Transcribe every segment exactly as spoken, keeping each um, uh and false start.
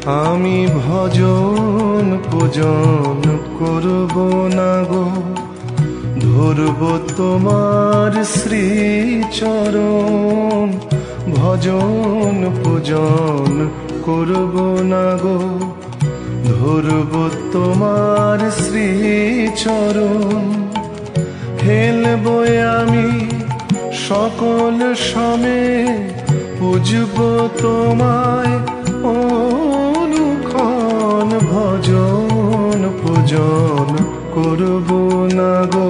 আমি ভজন পূজন করব না গো, ধরব তোমার শ্রীচরণ। ভজন পূজন করব না গো, ধরব তোমার শ্রীচরণ। হেলব আমি সকল সমে, পুজব তোমায় অনুক্ষণ। ভজন পূজন করব না গো।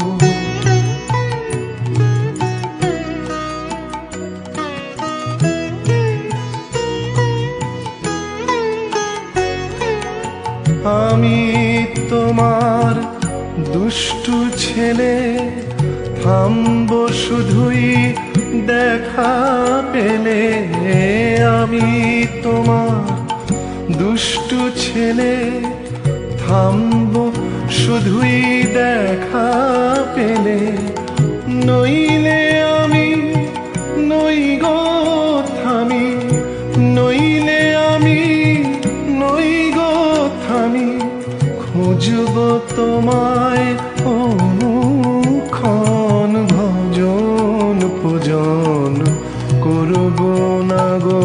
আমি তোমার দুষ্টু ছেলে, থামব শুধুই দেখা পেলে। আমি তোমার দুষ্টু ছেলে, থামব শুধুই দেখা পেলে। নইলে আমি নই গো থামি, নইলে আমি নই গো থামি। খুঁজব তোমায় অনুক্ষণ, ভজন পূজন করব না গো।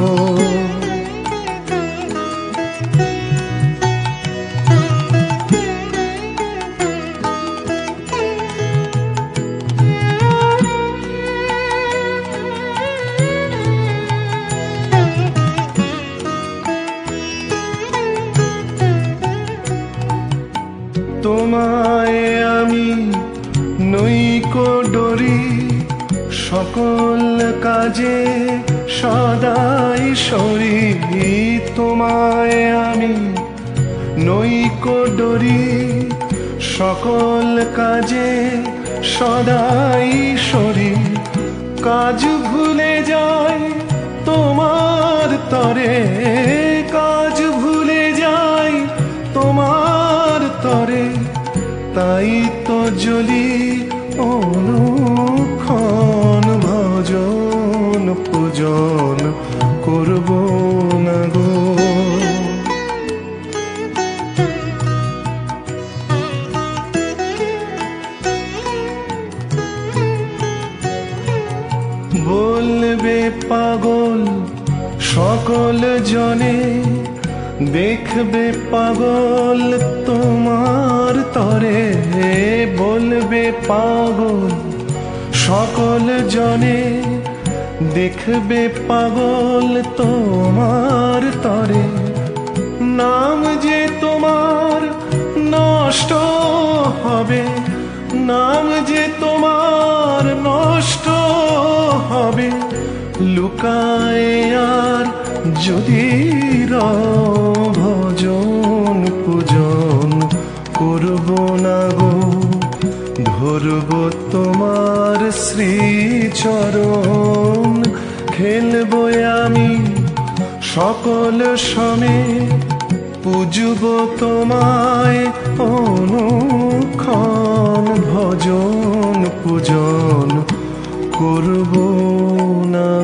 তোমায় আমি নইকো ডরি, সকল কাজে সদাই সরি। তোমায় আমি নইকো ডরি, সকল কাজে সদাই সরি। কাজ ভুলে যাই তোমার তরে, কাজ ভুলে যাই তোমার তরে। তাই তো জ্বলি অনুক্ষণ, ভজন পূজন করব না গো। বলবে পাগল সকল জনে, দেখবে পাগল তোমার তরে। বলবে পাগল সকল জনে, দেখবে পাগল তোমার তরে। নাম যে তোমার নষ্ট হবে, নাম যে তোমার নষ্ট হবে। লুকায় আর যদি ভজন পূজন করব না গো, ধরব তোমার শ্রীচরণ। খেলব আমি সকল সমে, পুজব তোমায় অনুক্ষণ। ভজন পূজন করব না।